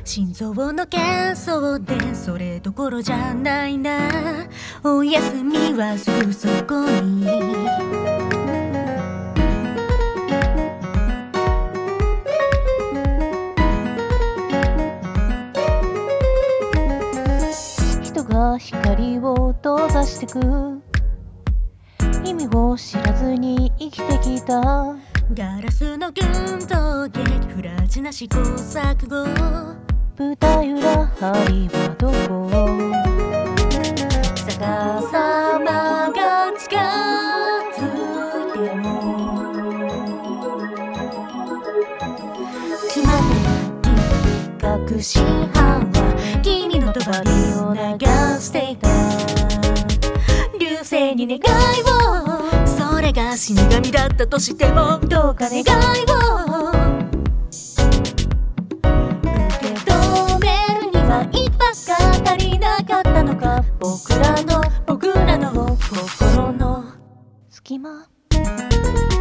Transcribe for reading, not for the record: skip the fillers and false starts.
心臓の喧騒でそれどころじゃないな。お休みはすぐそこに。 人が光を閉ざしてく、意味を知らずに生きてきた。 ガラスの群島劇、フラチな試行錯誤。 舞台裏針はどこ？ 逆さまが近づいても決まってる。確信犯は君の帳を流していた。流星に願いを、それが死神だったとしてもどうか願いを受け止めるには一発が足りなかったのか。僕らの心の隙間